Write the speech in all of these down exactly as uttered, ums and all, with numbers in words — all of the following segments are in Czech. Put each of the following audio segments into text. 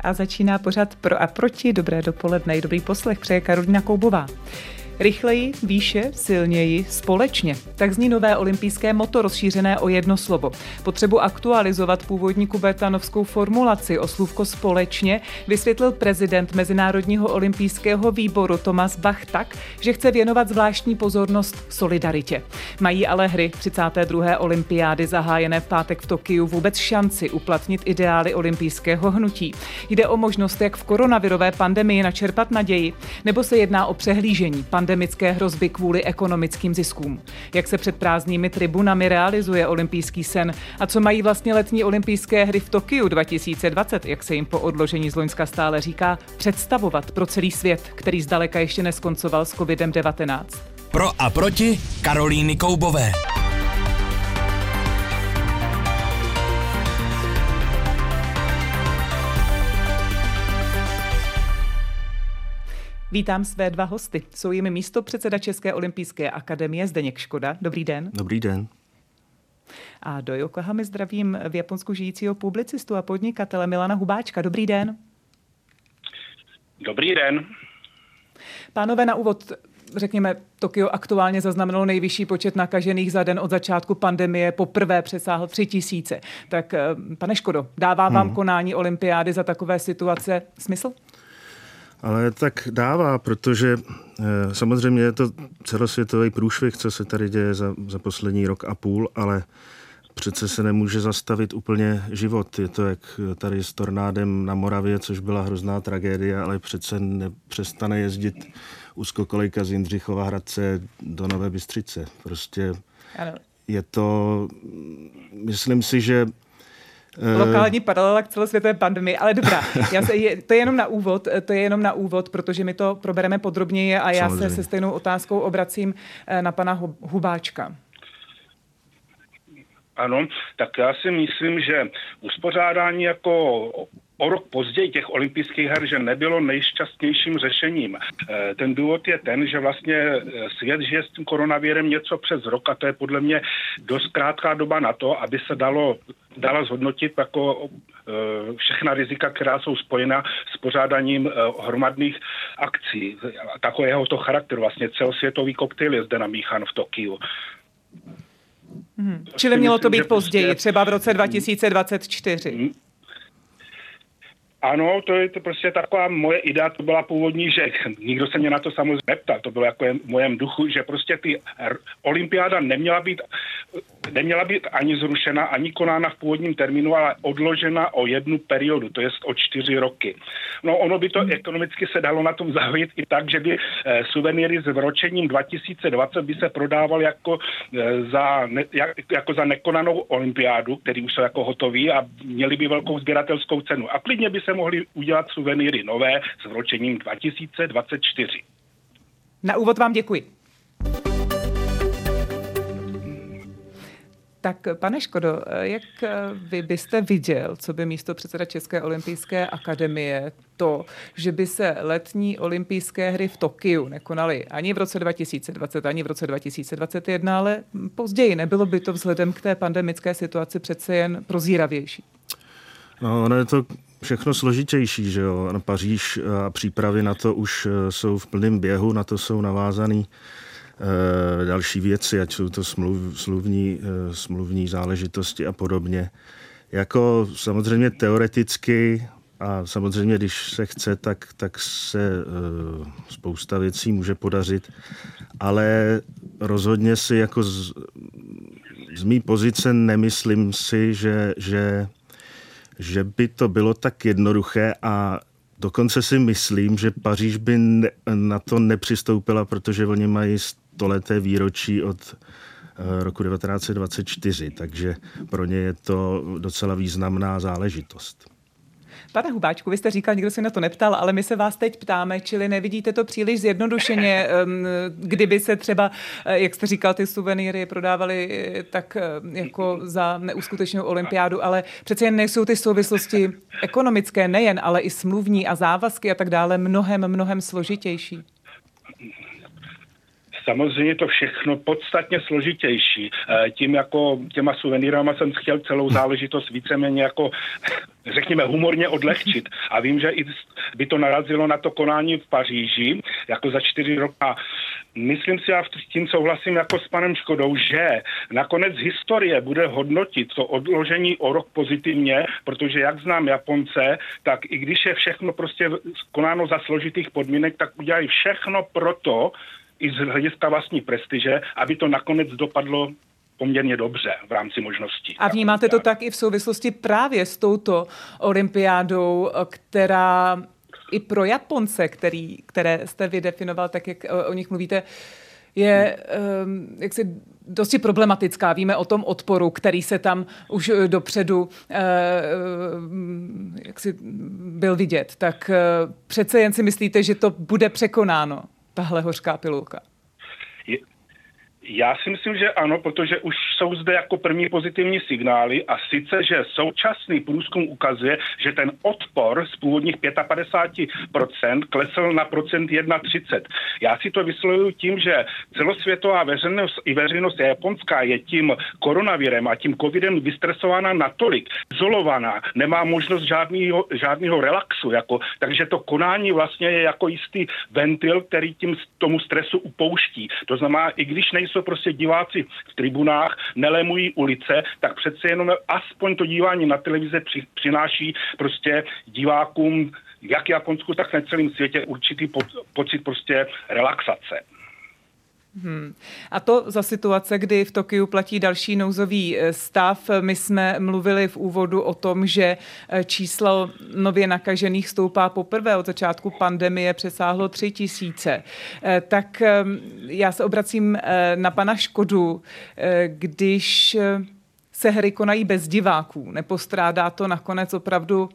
A začíná pořad Pro a proti. Dobré dopoledne, dobrý poslech přeje Karolína Koubová. Rychleji, výše, silněji, společně. Tak zní nové olympijské motto rozšířené o jedno slovo. Potřebu aktualizovat původní kubertanovskou formulaci o slůvko společně vysvětlil prezident Mezinárodního olympijského výboru Thomas Bach tak, že chce věnovat zvláštní pozornost solidaritě. Mají ale hry třicáté druhé olympiády zahájené v pátek v Tokiu vůbec šanci uplatnit ideály olympijského hnutí. Jde o možnost, jak v koronavirové pandemii načerpat naději, nebo se jedná o přehlížení pandemické hrozby kvůli ekonomickým ziskům. Jak se před prázdnými tribunami realizuje olympijský sen a co mají vlastně letní olympijské hry v Tokiu dva tisíce dvacet, jak se jim po odložení z loňska stále říká, představovat pro celý svět, který zdaleka ještě neskoncoval s kovidem devatenáct. Pro a proti Karolíny Koubové. Vítám své dva hosty. Jsou jimi místopředseda České olympijské akademie Zdeněk Škoda. Dobrý den. Dobrý den. A do Yokohamy zdravím v Japonsku žijícího publicistu a podnikatele Milana Hubáčka. Dobrý den. Dobrý den. Pánové, na úvod, řekněme, Tokio aktuálně zaznamenalo nejvyšší počet nakažených za den od začátku pandemie, poprvé přesáhl tři tisíce. Tak, pane Škodo, dává vám hmm. konání olympiády za takové situace smysl? Ale tak dává, protože eh, samozřejmě je to celosvětový průšvih, co se tady děje za, za poslední rok a půl, ale přece se nemůže zastavit úplně život. Je to jak tady s tornádem na Moravě, což byla hrozná tragédie, ale přece nepřestane jezdit úzkokolejka z Jindřichova Hradce do Nové Bystřice. Prostě ano. Je to, myslím si, že lokální paralela k celosvětové pandemii, ale dobrá. Já se, je, to je jenom na úvod, to je jenom na úvod, protože my to probereme podrobněji a já Samozřejmě. se se stejnou otázkou obracím na pana Hubáčka. Ano, tak já si myslím, že uspořádání jako o rok později těch olympijských her, že nebylo nejšťastnějším řešením. Ten důvod je ten, že vlastně svět žije s tím koronavirem něco přes rok a to je podle mě dost krátká doba na to, aby se dalo dala zhodnotit jako všechna rizika, která jsou spojena s pořádáním hromadných akcí. Takového to charakteru, vlastně celosvětový koktejl je zde namíchan v Tokiu. Hmm. Čili mělo to být později, prostě třeba v roce dva tisíce dvacet čtyři. Ano, to je to prostě taková moje idea, to byla původní, že nikdo se mě na to samozřejmě neptal, to bylo jako v mojem duchu, že prostě ty olympiáda neměla být, neměla být ani zrušena, ani konána v původním termínu, ale odložena o jednu periodu, to jest o čtyři roky. No ono by to ekonomicky se dalo na tom zahojit i tak, že by eh, suvenýry s vročením dva tisíce dvacet by se prodával jako, eh, za, ne, jak, jako za nekonanou olympiádu, který už jsou jako hotový a měli by velkou sběratelskou cenu. A klidně by se mohli udělat suvenýry nové s vročením dva tisíce dvacet čtyři. Na úvod vám děkuji. Tak, pane Škodo, jak vy byste viděl, co by místopředseda České olympijské akademie, to, že by se letní olympijské hry v Tokiu nekonaly ani v roce dva tisíce dvacet, ani v roce dva tisíce dvacet jedna, ale později nebylo by to vzhledem k té pandemické situaci přece jen prozíravější? No, ono je to všechno složitější, že jo. Paříž a přípravy na to už jsou v plném běhu, na to jsou navázaný e, další věci, ať jsou to smluv, smluvní, e, smluvní záležitosti a podobně. Jako samozřejmě teoreticky a samozřejmě, když se chce, tak, tak se e, spousta věcí může podařit, ale rozhodně si jako z, z mý pozice nemyslím si, že, že že by to bylo tak jednoduché a dokonce si myslím, že Paříž by ne, na to nepřistoupila, protože oni mají stoleté výročí od uh, roku devatenáct set dvacet čtyři, takže pro ně je to docela významná záležitost. Pane Hubáčku, vy jste říkal, nikdo se na to neptal, ale my se vás teď ptáme, čili nevidíte to příliš zjednodušeně, kdyby se třeba, jak jste říkal, ty suvenýry prodávaly tak jako za neuskutečnou olympiádu, ale přece jen nejsou ty souvislosti ekonomické, nejen, ale i smluvní a závazky a tak dále mnohem, mnohem složitější. samozřejmě to všechno podstatně složitější. Tím jako těma suvenýrama jsem chtěl celou záležitost víceméně jako řekněme humorně odlehčit. A vím, že i by to narazilo na to konání v Paříži, jako za čtyři roky. A myslím si, já s tím souhlasím jako s panem Škodou, že nakonec historie bude hodnotit to odložení o rok pozitivně, protože jak znám Japonce, tak i když je všechno prostě konáno za složitých podmínek, tak udělají všechno proto, i z hlediska vlastní prestiže, aby to nakonec dopadlo poměrně dobře v rámci možností. A vnímáte to tak i v souvislosti právě s touto olympiádou, která i pro Japonce, který, které jste vydefinoval, tak jak o nich mluvíte, je um, jaksi dosti problematická. Víme o tom odporu, který se tam už dopředu uh, jaksi byl vidět. Tak uh, přece jen si myslíte, že to bude překonáno, tahle hořká pilulka? Je... Já si myslím, že ano, protože už jsou zde jako první pozitivní signály a sice, že současný průzkum ukazuje, že ten odpor z původních padesát pět procent klesl na procent třicet jedna. Já si to vyslovuju tím, že celosvětová veřejnost i veřejnost japonská je tím koronavirem a tím covidem vystresována natolik, izolovaná, nemá možnost žádného, žádného relaxu, jako, takže to konání vlastně je jako jistý ventil, který tím tomu stresu upouští. To znamená, i když nejsou jsou prostě diváci v tribunách, nelémují ulice, tak přece jenom aspoň to dívání na televize při, přináší prostě divákům jak Japonsku, tak na celém světě určitý po, pocit prostě relaxace. Hmm. A to za situace, kdy v Tokiu platí další nouzový stav. My jsme mluvili v úvodu o tom, že číslo nově nakažených stoupá poprvé od začátku pandemie, přesáhlo tři tisíce. Tak já se obracím na pana Škodu, když se hry konají bez diváků, nepostrádá to nakonec opravdu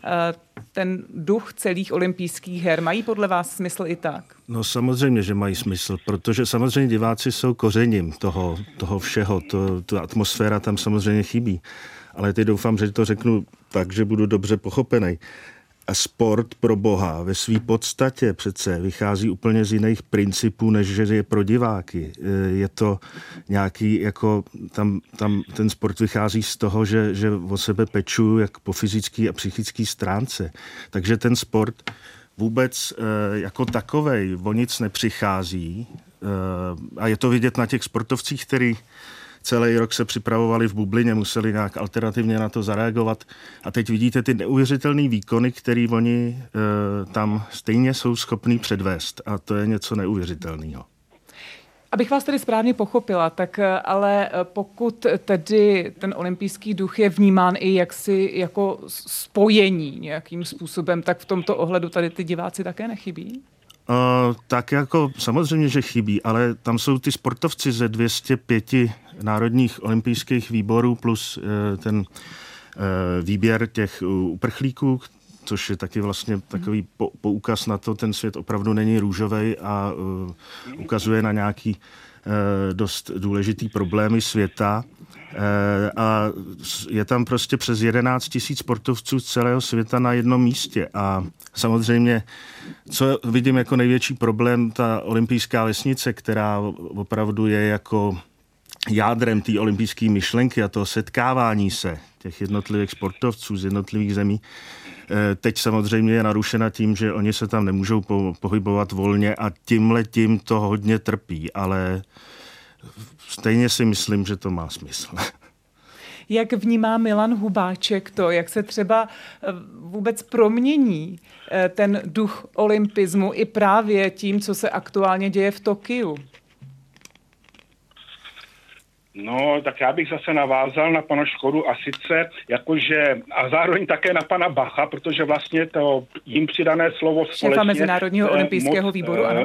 ten duch celých olympijských her. Mají podle vás smysl i tak? No samozřejmě, že mají smysl, protože samozřejmě diváci jsou kořením toho, toho všeho. To, ta atmosféra tam samozřejmě chybí. Ale teď doufám, že to řeknu tak, že budu dobře pochopený. A sport pro boha ve své podstatě přece vychází úplně z jiných principů, než že je pro diváky. Je to nějaký, jako tam, tam ten sport vychází z toho, že, že o sebe pečuju jak po fyzické a psychické stránce. Takže ten sport vůbec jako takovej o nic nepřichází. A je to vidět na těch sportovcích, který celý rok se připravovali v bublině, museli nějak alternativně na to zareagovat. A teď vidíte ty neuvěřitelné výkony, které oni e, tam stejně jsou schopní předvést. A to je něco neuvěřitelného. Abych vás tedy správně pochopila, tak ale pokud tedy ten olympijský duch je vnímán i jaksi jako spojení nějakým způsobem, tak v tomto ohledu tady ty diváci také nechybí? Uh, tak jako samozřejmě, že chybí, ale tam jsou ty sportovci ze dvě stě pět národních olympijských výborů plus uh, ten uh, výběr těch uprchlíků, což je taky vlastně takový po, poukaz na to, ten svět opravdu není růžovej a uh, ukazuje na nějaký uh, dost důležitý problémy světa. A je tam prostě přes jedenáct tisíc sportovců z celého světa na jednom místě. A samozřejmě, co vidím jako největší problém, ta olympijská vesnice, která opravdu je jako jádrem té olympijské myšlenky a toho setkávání se těch jednotlivých sportovců z jednotlivých zemí, teď samozřejmě je narušena tím, že oni se tam nemůžou po- pohybovat volně a tímhletím to hodně trpí, ale stejně si myslím, že to má smysl. Jak vnímá Milan Hubáček to, jak se třeba vůbec promění ten duch olympismu i právě tím, co se aktuálně děje v Tokiu? No, tak já bych zase navázal na pana Škodu a sice jakože, a zároveň také na pana Bacha, protože vlastně to jim přidané slovo společně... Šéfa Mezinárodního eh, olympijského moc, výboru, ano?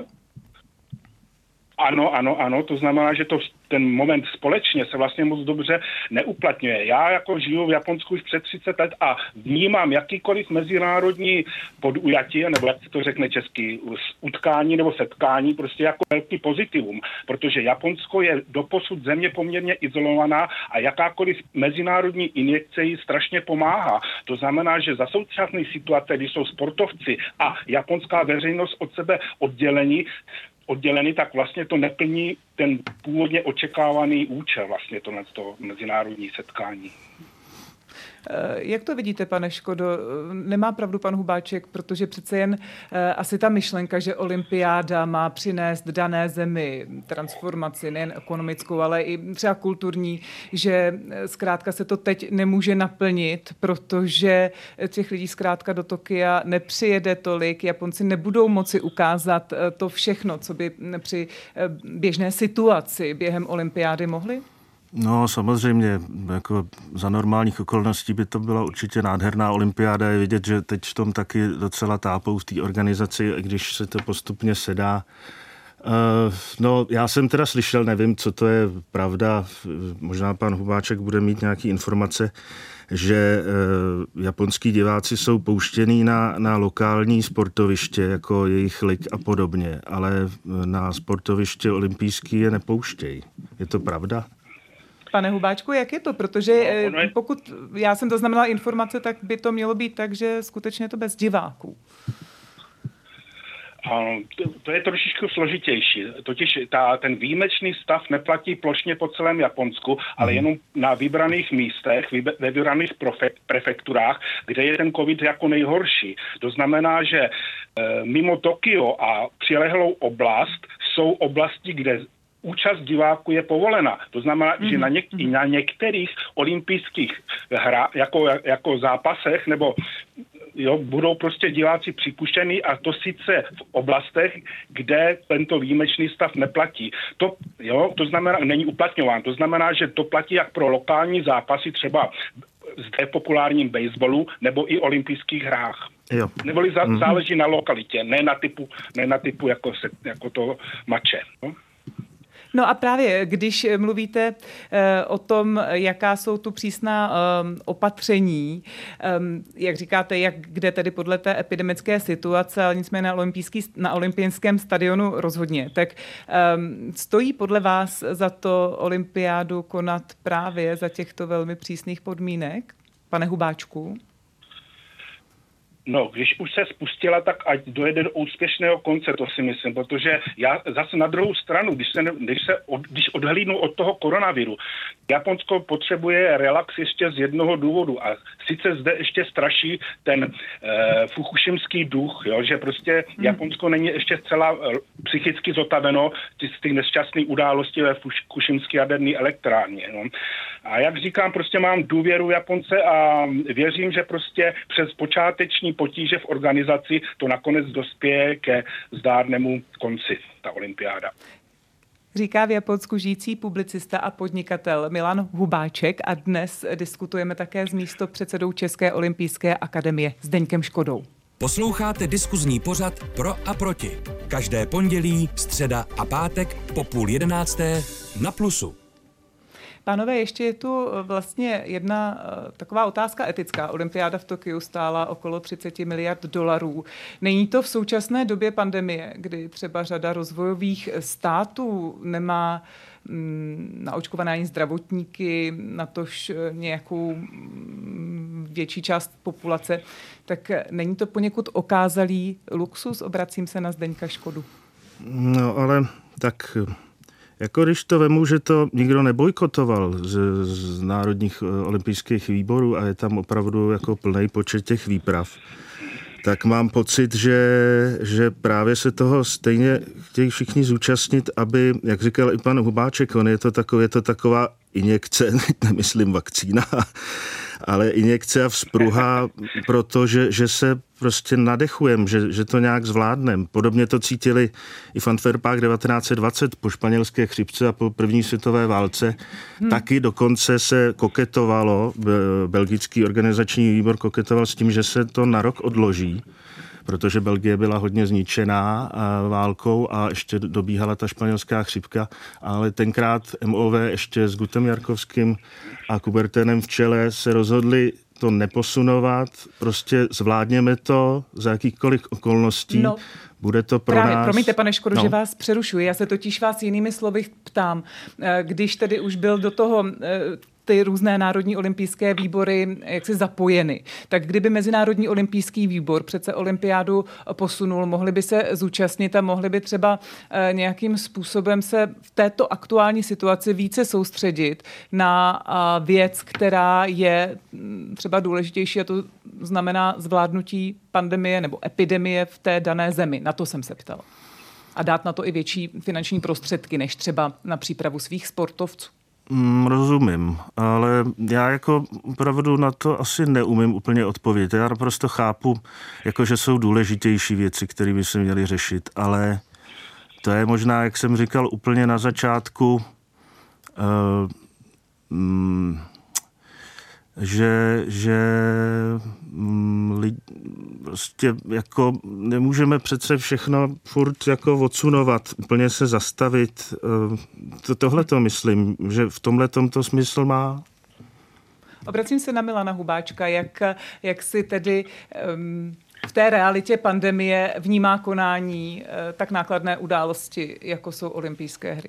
Ano, ano, ano, to znamená, že to ten moment společně se vlastně moc dobře neuplatňuje. Já jako žiju v Japonsku už před třicet let a vnímám jakýkoliv mezinárodní podujatí, nebo jak se to řekne česky, utkání nebo setkání, prostě jako velký pozitivum, protože Japonsko je doposud země poměrně izolovaná a jakákoliv mezinárodní injekce jí strašně pomáhá. To znamená, že za současné situace, kdy jsou sportovci a japonská veřejnost od sebe oddělení, odděleny, tak vlastně to neplní ten původně očekávaný účel vlastně tohle toho mezinárodní setkání. Jak to vidíte, pane Škodo? Nemá pravdu pan Hubáček, protože přece jen asi ta myšlenka, že olympiáda má přinést dané zemi transformaci, nejen ekonomickou, ale i třeba kulturní, že zkrátka se to teď nemůže naplnit, protože těch lidí zkrátka do Tokia nepřijede tolik, Japonci nebudou moci ukázat to všechno, co by při běžné situaci během olympiády mohli? No samozřejmě, jako za normálních okolností by to byla určitě nádherná olympiáda. Je vidět, že teď v tom taky docela tápou v té organizaci, když se to postupně sedá. Uh, no, já jsem teda slyšel, nevím, co to je pravda, možná pan Hubáček bude mít nějaké informace, že uh, japonský diváci jsou pouštěný na, na lokální sportoviště, jako jejich lig a podobně, ale na sportoviště olympijský je nepouštějí. Je to pravda? Pane Hubáčku, jak je to? Protože no, je... pokud já jsem to znamenala informace, tak by to mělo být tak, že skutečně je to bez diváků. To, to je trošičku složitější. Totiž ta, ten výjimečný stav neplatí plošně po celém Japonsku, ale jenom na vybraných místech, ve vybraných prefekturách, kde je ten covid jako nejhorší. To znamená, že e, mimo Tokio a přilehlou oblast jsou oblasti, kde účast diváků je povolena. To znamená, mm-hmm. že na, něk- na některých olympijských hra, jako, jako zápasech nebo jo, budou prostě diváci připuštěni a to sice v oblastech, kde tento výjimečný stav neplatí. To, jo, to znamená, není uplatňován. To znamená, že to platí jak pro lokální zápasy, třeba zde populárním baseballu, nebo i olympijských hrách. Jo. Neboli zá, mm-hmm. záleží na lokalitě, ne na typu, ne na typu jako, se, jako to mače. No? No a právě, když mluvíte uh, o tom, jaká jsou tu přísná um, opatření, um, jak říkáte, jak kde tedy podle té epidemické situace, ale nicméně na, na olympijském stadionu rozhodně, tak um, stojí podle vás za to olympiádu konat právě za těchto velmi přísných podmínek, pane Hubáčku? No, když už se spustila, tak ať dojede do úspěšného konce, to si myslím, protože já zase na druhou stranu, když se, když se od, když odhlídnu od toho koronaviru, Japonsko potřebuje relax ještě z jednoho důvodu a sice zde ještě straší ten eh, fukušimský duch, jo, že prostě hmm. Japonsko není ještě zcela eh, psychicky zotaveno z těch nešťastných událostí ve fukušimské jaderné elektrárně. No. A jak říkám, prostě mám důvěru Japonce a věřím, že prostě přes počáteční potíže v organizaci to nakonec dospěje ke zdárnému konci, ta olympiáda. Říká v Japonsku žijící publicista a podnikatel Milan Hubáček a dnes diskutujeme také s místopředsedou České olympijské akademie Zdeňkem Škodou. Posloucháte diskuzní pořad Pro a proti. Každé pondělí, středa a pátek po půl jedenácté na Plusu. Pánové, ještě je tu vlastně jedna taková otázka etická. Olympiáda v Tokiu stála okolo třicet miliard dolarů. Není to v současné době pandemie, kdy třeba řada rozvojových států nemá naočkované ani zdravotníky, natož nějakou větší část populace, tak není to poněkud okázalý luxus? Obracím se na Zdeňka Škodu. No ale tak... Jako když to vemu, že to nikdo nebojkotoval z, z národních olympijských výborů a je tam opravdu jako plný počet těch výprav, tak mám pocit, že, že právě se toho stejně chtějí všichni zúčastnit, aby, jak říkal i pan Hubáček, on je to, takové, je to taková injekce, nemyslím vakcína, ale injekce a vzpruha, protože že se prostě nadechujeme, že, že to nějak zvládneme. Podobně to cítili i v Antwerpách devatenáct set dvacet po španělské chřipce a po první světové válce. Hmm. Taky dokonce se koketovalo, belgický organizační výbor koketoval s tím, že se to na rok odloží, protože Belgie byla hodně zničená válkou a ještě dobíhala ta španělská chřipka, ale tenkrát M O V ještě s Gutem Jarkovským a Kuberténem v čele se rozhodli to neposunovat, prostě zvládněme to za jakýchkoliv okolností. No. Bude to pro Právě, nás... Promiňte, pane Škodo, no. že vás přerušuji. Já se totiž vás jinými slovy ptám. Když tedy už byl do toho ty různé národní olympijské výbory jaksi zapojeny. Tak kdyby Mezinárodní olympijský výbor přece olympiádu posunul, mohli by se zúčastnit a mohli by třeba nějakým způsobem se v této aktuální situaci více soustředit na věc, která je třeba důležitější, a to znamená zvládnutí pandemie nebo epidemie v té dané zemi. Na to jsem se ptala. A dát na to i větší finanční prostředky, než třeba na přípravu svých sportovců. Mm, rozumím, ale já jako opravdu na to asi neumím úplně odpovědět. Já naprosto chápu, jako že jsou důležitější věci, které by se měly řešit, ale to je možná, jak jsem říkal úplně na začátku, uh, mm, že, že mm, lidi, prostě jako nemůžeme přece všechno furt jako odsunovat, úplně se zastavit. To, tohle to myslím, že v tomhle to smysl má. Obracím se na Milana Hubáčka, jak, jak si tedy um, v té realitě pandemie vnímá konání uh, tak nákladné události, jako jsou olympijské hry.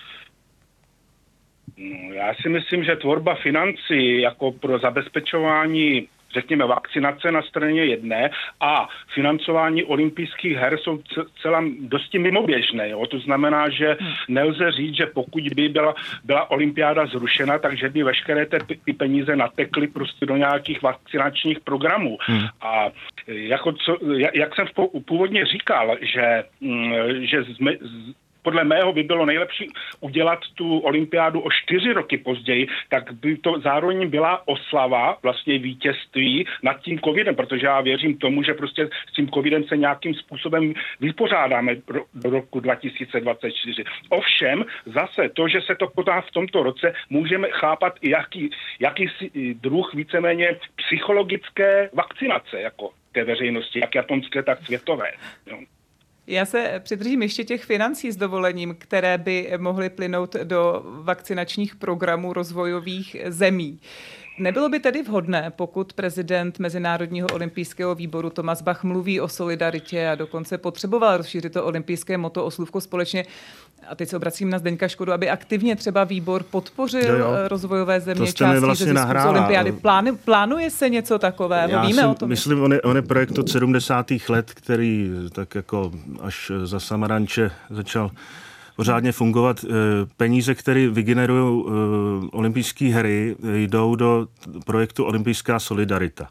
No, já si myslím, že tvorba financí jako pro zabezpečování, řekněme, vakcinace na straně jedné a financování olympijských her jsou celá dosti mimoběžné. Jo? To znamená, že nelze říct, že pokud by byla, byla olympiáda zrušena, takže by veškeré ty peníze natekly prostě do nějakých vakcinačních programů. Hmm. A jako co, jak jsem původně říkal, že, že jsme, podle mého by bylo nejlepší udělat tu olympiádu o čtyři roky později, tak by to zároveň byla oslava vlastně vítězství nad tím covidem, protože já věřím tomu, že prostě s tím covidem se nějakým způsobem vypořádáme do roku dva tisíce dvacet čtyři. Ovšem zase to, že se to podá v tomto roce, můžeme chápat i jaký, jakýsi druh víceméně psychologické vakcinace jako té veřejnosti, jak japonské, tak světové. Jo. Já se přidržím ještě těch financí s dovolením, které by mohly plynout do vakcinačních programů rozvojových zemí. Nebylo by tedy vhodné, pokud prezident Mezinárodního olympijského výboru Thomas Bach mluví o solidaritě a dokonce potřeboval rozšířit to olympijské motto o slůvko společně, a teď se obracím na Zdeňka Škodu, aby aktivně třeba výbor podpořil jo, jo. rozvojové země částí vlastně ze zisku z olympiády. Plány, plánuje se něco takového? Já Víme si o tom? Myslím, on je, on je projekt od sedmdesátých let, který tak jako až za Samaranče začal pořádně fungovat. Peníze, které vygenerují olympijské hry, jdou do projektu Olympijská solidarita.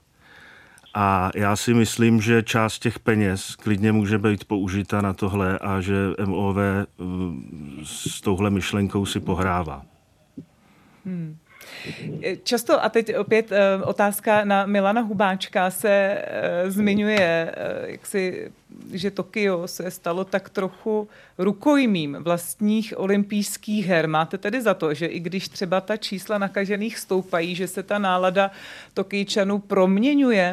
A já si myslím, že část těch peněz klidně může být použita na tohle a že M O V s touhle myšlenkou si pohrává. Hmm. Často, a teď opět otázka na Milana Hubáčka, se zmiňuje, jaksi, že Tokio se stalo tak trochu rukojmím vlastních olympijských her. Máte tedy za to, že i když třeba ta čísla nakažených stoupají, že se ta nálada Tokijčanů proměňuje?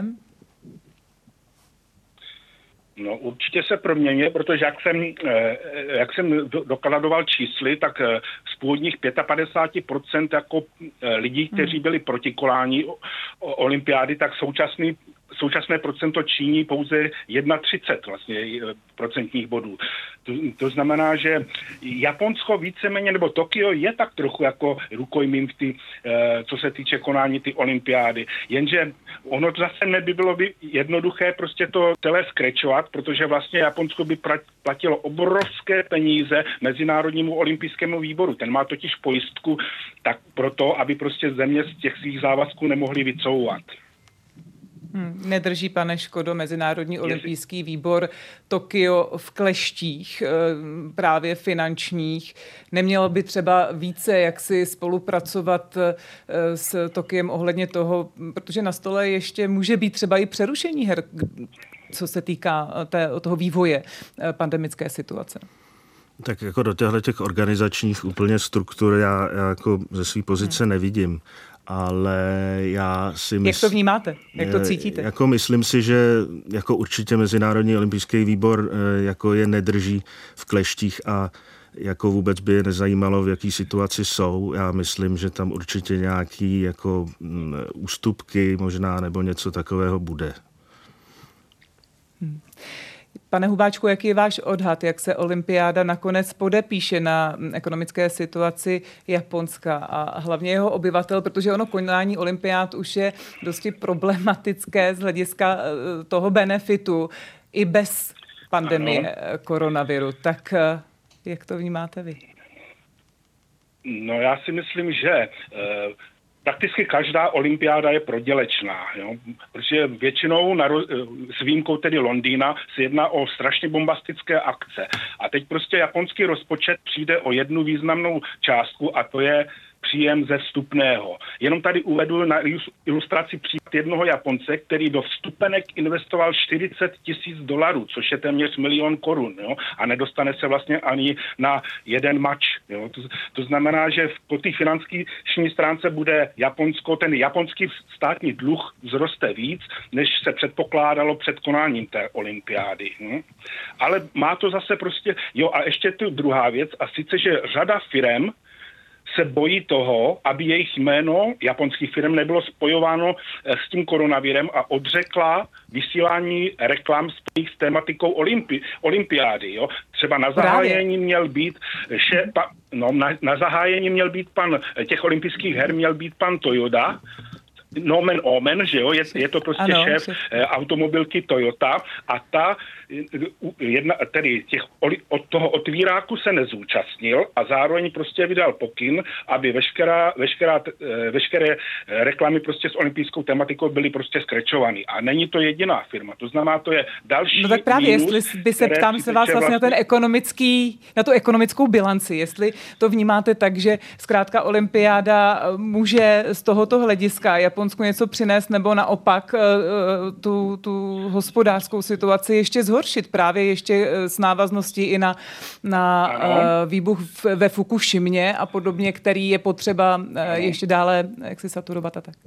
No určitě se proměňuje, protože jak jsem, jak jsem dokladoval čísly, tak z původních padesát pět procent jako lidí, kteří byli proti konání olympiády, tak současný současné procento činí pouze třicet jedna vlastně procentních bodů. To, to znamená, že Japonsko víceméně, nebo Tokio je tak trochu jako rukojmím v ty, co se týče konání ty olympiády. Jenže ono zase neby bylo by jednoduché prostě to celé skrečovat, protože vlastně Japonsko by platilo obrovské peníze Mezinárodnímu olympijskému výboru. Ten má totiž pojistku tak proto, aby prostě země z těch svých závazků nemohly vycouvat. Hmm, nedrží, pane Škodo, Mezinárodní olympijský výbor Tokio v kleštích, právě finančních. Nemělo by třeba více jaksi spolupracovat s Tokiem ohledně toho, protože na stole ještě může být třeba i přerušení her, co se týká té, toho vývoje pandemické situace. Tak jako do těchto těch organizačních úplně struktur já, já jako ze své pozice hmm. nevidím. Ale já si myslím... Jak to vnímáte? Jak to cítíte? Jako myslím si, že jako určitě Mezinárodní olympijský výbor jako je nedrží v kleštích a jako vůbec by je nezajímalo, v jaký situaci jsou. Já myslím, že tam určitě nějaký jako ústupky možná nebo něco takového bude. Hmm. Pane Hubáčku, jaký je váš odhad, jak se olympiáda nakonec podepíše na ekonomické situaci Japonska a hlavně jeho obyvatel, protože ono konání olympiád už je dosti problematické z hlediska toho benefitu i bez pandemie ano. koronaviru. Tak jak to vnímáte vy? No já si myslím, že e, prakticky každá olympiáda je prodělečná, jo? Protože většinou na, s výjimkou tedy Londýna se jedná o strašně bombastické akce. A teď prostě japonský rozpočet přijde o jednu významnou částku a to je příjem ze vstupného. Jenom tady uvedu na ilustraci případ jednoho Japonce, který do vstupenek investoval čtyřicet tisíc dolarů, což je téměř milion korun, jo? A nedostane se vlastně ani na jeden mač. Jo? To, to znamená, že po té finanční stránce bude Japonsko, ten japonský státní dluh vzroste víc, než se předpokládalo před konáním té olympiády. Jo? Ale má to zase prostě, jo a ještě tu druhá věc, a sice, že řada firem se bojí toho, aby jejich jméno japonských firm nebylo spojováno s tím koronavirem a odřekla vysílání reklam spojených s tématikou olympi, olympiády. Jo? Třeba na zahájení měl být še, pa, no, na, na zahájení měl být pan těch olympijských her měl být pan Toyoda, nomen omen, že jo, je, je to prostě ano, šéf eh, automobilky Toyota a ta jedna, tedy těch, od toho otvíráku se nezúčastnil a zároveň prostě vydal pokyn, aby veškerá, veškerá, veškeré reklamy prostě s olympijskou tematikou byly prostě skrečovány. A není to jediná firma, to znamená, to je další. No tak právě, mínus, jestli by se ptám se vás vlastně na ten ekonomický, na tu ekonomickou bilanci, jestli to vnímáte tak, že zkrátka olympiáda může z tohoto hlediska Japonsku něco přinést, nebo naopak tu, tu hospodářskou situaci ještě zhoršit, právě ještě s návazností i na, na výbuch ve Fukushimě a podobně, který je potřeba ano. ještě dále jak si saturovat a tak.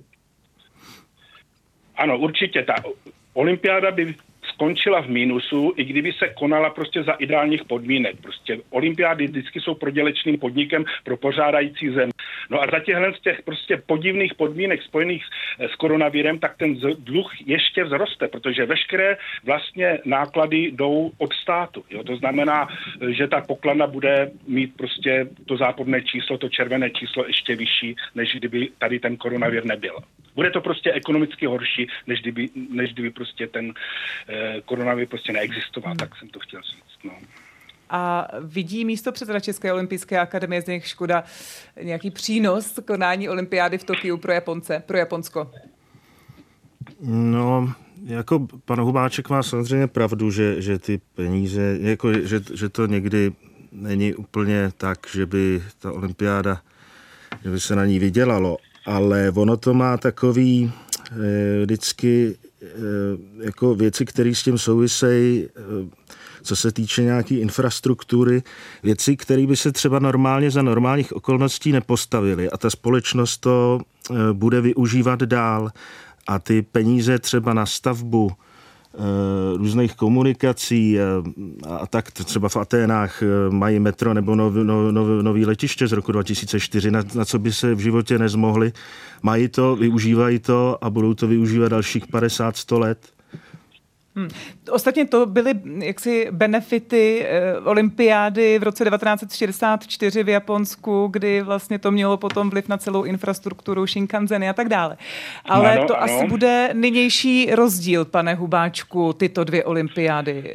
Ano, určitě. Ta olympiáda by skončila v mínusu, i kdyby se konala prostě za ideálních podmínek. Prostě olympiády vždycky jsou prodělečným podnikem pro pořádající zem. No a za těchhle z těch prostě podivných podmínek spojených s koronavirem, tak ten dluh ještě vzroste, protože veškeré vlastně náklady jdou od státu. Jo? To znamená, že ta pokladna bude mít prostě to záporné číslo, to červené číslo ještě vyšší, než kdyby tady ten koronavir nebyl. Bude to prostě ekonomicky horší, než kdyby, než kdyby prostě ten eh, koronavir prostě neexistoval, hmm. tak jsem to chtěl říct. No. A vidí místo předseda České olympijské akademie Zdeněk Škoda nějaký přínos konání olympiády v Tokiu pro Japonce, pro Japonsko? No, jako pan Hubáček má samozřejmě pravdu, že, že ty peníze, jako, že, že to někdy není úplně tak, že by ta olympiáda, že by se na ní vydělalo, ale ono to má takový eh, vždycky eh, jako věci, které s tím souvisejí, eh, co se týče nějaký infrastruktury, věci, které by se třeba normálně za normálních okolností nepostavily a ta společnost to eh, bude využívat dál a ty peníze třeba na stavbu různých komunikací a, a tak třeba v Aténách mají metro nebo nov, nov, nov, nový letiště z roku dva tisíce čtyři, na, na co by se v životě nezmohli. Mají to, využívají to a budou to využívat dalších padesát sto let. Hmm. Ostatně to byly jaksi benefity eh, olympiády v roce devatenáct set šedesát čtyři v Japonsku, kdy vlastně to mělo potom vliv na celou infrastrukturu, Shinkanzeny a tak dále. Ale ano, to ano. asi bude nynější rozdíl, pane Hubáčku, tyto dvě olympiády.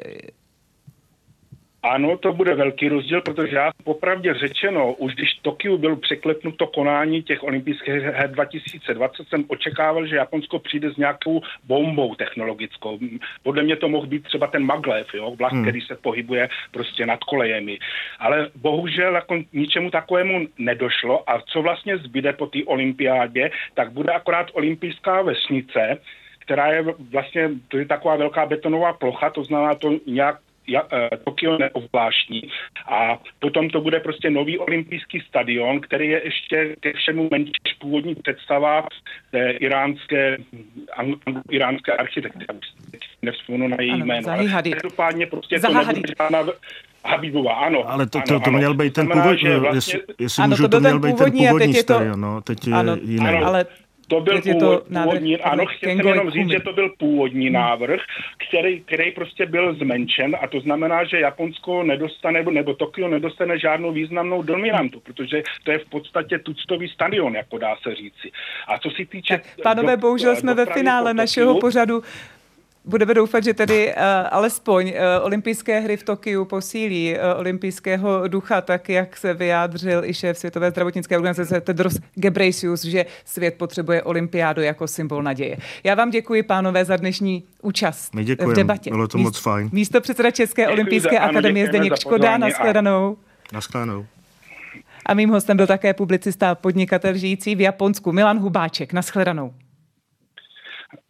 Ano, to bude velký rozdíl, protože já popravdě řečeno, už když Tokiu byl překlepnuto konání těch olympijských her dva tisíce dvacet, jsem očekával, že Japonsko přijde s nějakou bombou technologickou. Podle mě to mohl být třeba ten maglev, jo, vlak, hmm. který se pohybuje prostě nad kolejemi. Ale bohužel jako ničemu takovému nedošlo a co vlastně zbyde po té olympiádě, tak bude akorát olympijská vesnice, která je vlastně, to je taková velká betonová plocha, to znamená to nějak Ja, Tokio neovláštní. A potom to bude prostě nový olympijský stadion, který je ještě ke všemu menší než původní představa té iránské, iránské architektury. Nevzpomenu na její jméno. Každopádně prostě to nebude žádná Habibová, ano. Ale to, to, to ano. měl být ten původní, vlastně, jestli, jestli ano, můžu, to, to měl být ten původní stadion, no, teď je ano, jiný. Ano, ale To byl to původ, původní, ano, chtěl jsem jenom říct, že to byl původní hmm. návrh, který, který prostě byl zmenšen a to znamená, že Japonsko nedostane, nebo Tokio nedostane žádnou významnou dominantu, protože to je v podstatě tuctový stadion, jako dá se říci. A co si týče... Tak, pánové, do, bohužel jsme ve finále našeho pořadu. Budeme doufat, že tedy uh, alespoň uh, olympijské hry v Tokiu posílí uh, olympijského ducha, tak jak se vyjádřil i šéf Světové zdravotnické organizace Tedros Ghebreyesus, že svět potřebuje olympiádu jako symbol naděje. Já vám děkuji, pánové, za dnešní účast My děkujeme, v debatě. bylo to moc fajn. Místo předseda České olympijské akademie Zdeněk Škoda, nashledanou. Nashledanou. A mým hostem byl také publicista a podnikatel žijící v Japonsku Milan Hubáček. Nashledanou.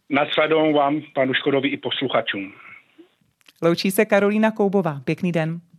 Nashledanou vám, panu Škodovi i posluchačům. Loučí se Karolína Koubová. Pěkný den.